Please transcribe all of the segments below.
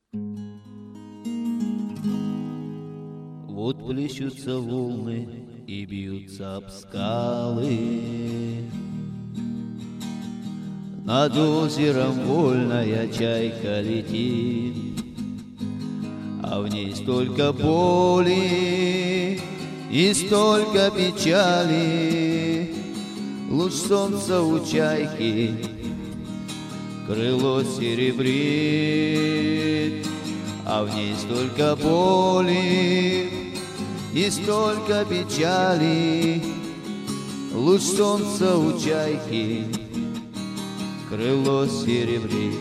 Вот плещутся волны и бьются об скалы. Над озером вольная чайка летит, а в ней столько боли и столько печали. Луч солнца у чайки крыло серебрит, а в ней столько боли и столько печали. Луч солнца у чайки крыло серебрит.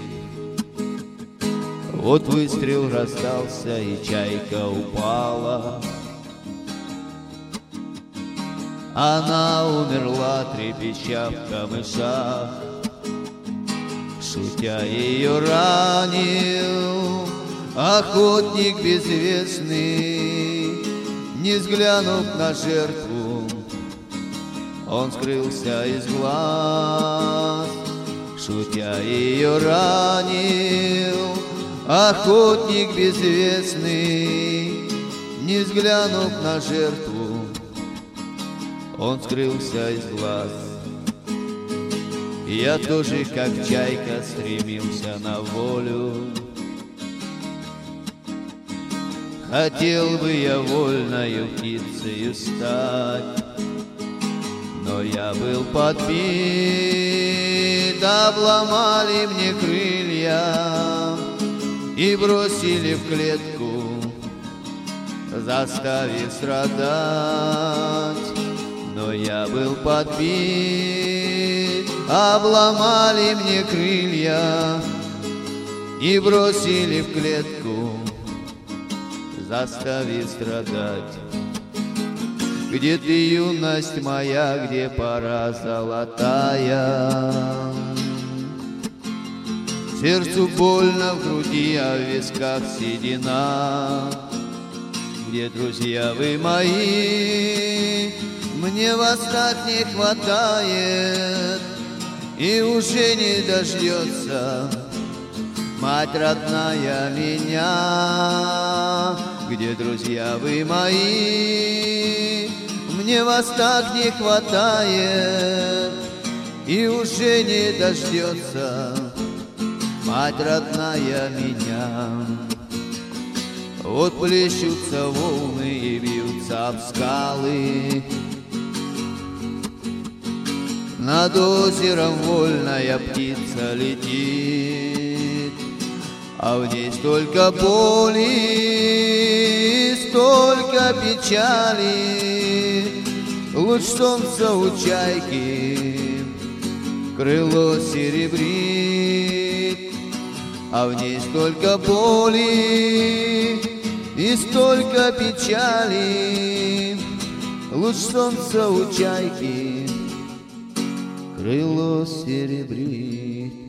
Вот выстрел раздался, и чайка упала. Она умерла, трепеща в камышах. Шутя ее ранил охотник безвестный. Не взглянув на жертву, он скрылся из глаз. Шутя ее ранил охотник безвестный. Не взглянув на жертву, он скрылся из глаз. Я тоже, как чайка, стремился на волю. Хотел бы я вольною птицею стать, но я был подбит, обломали мне крылья и бросили в клетку, заставив страдать. Но я был подбит, обломали мне крылья и бросили в клетку, заставив страдать. Где ты, юность моя, где пора золотая? Сердцу больно в груди, а в висках седина. Где друзья вы мои? Мне вас так не хватает, и уже не дождется мать родная меня. Где друзья вы мои? Мне вас так не хватает, и уже не дождется мать родная меня. Вот плещутся волны и бьются об скалы. Над озером вольная птица летит, а в ней столько боли, столько печали. Луч солнца у чайки крыло серебрит, а в ней столько боли и столько печали. Луч солнца у чайки крыло серебрит.